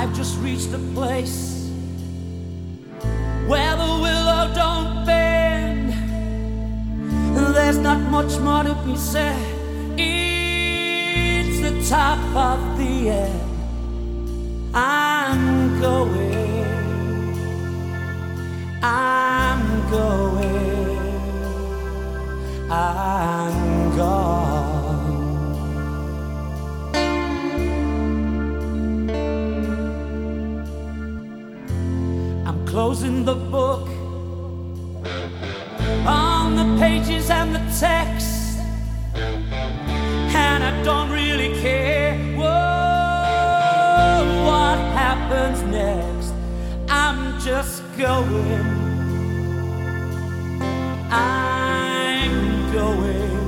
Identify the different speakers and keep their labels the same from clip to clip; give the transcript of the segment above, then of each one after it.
Speaker 1: I've just reached a place where the willow don't bend. There's not much more to be said. It's the top of the end. I'm going, I'm going, I'm gone. I'm closing the book on the pages and the text, and I don't really care what happens next. I'm just going, I'm going,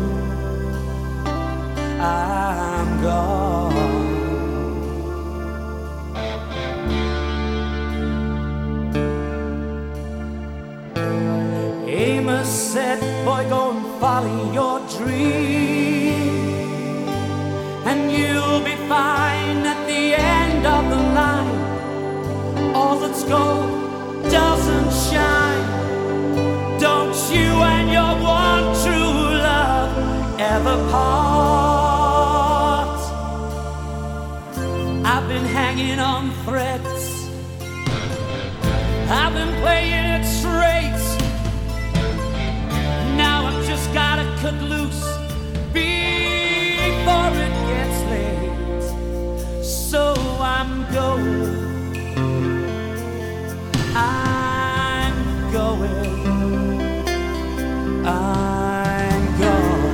Speaker 1: I'm gone. Amos said, boy, go and follow your dream, and you'll be fine at the end of the line. All that's gold doesn't shine. Don't you and your one true love ever part. I've been hanging on threads, I've been playing it straight. Now I've just gotta cut loose before it gets late. So I'm going, I'm going, I'm gone.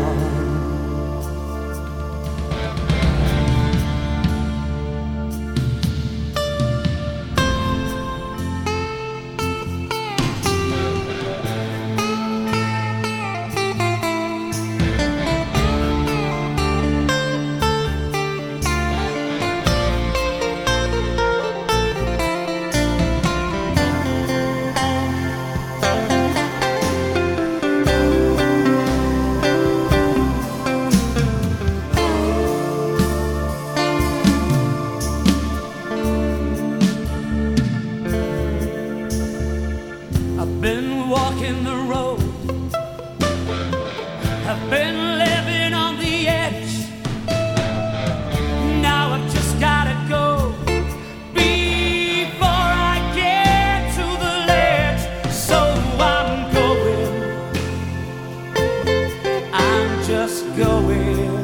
Speaker 1: I've been walking the road, I've been living on the edge. Now I've just gotta go before I get to the ledge. So I'm going, I'm just going.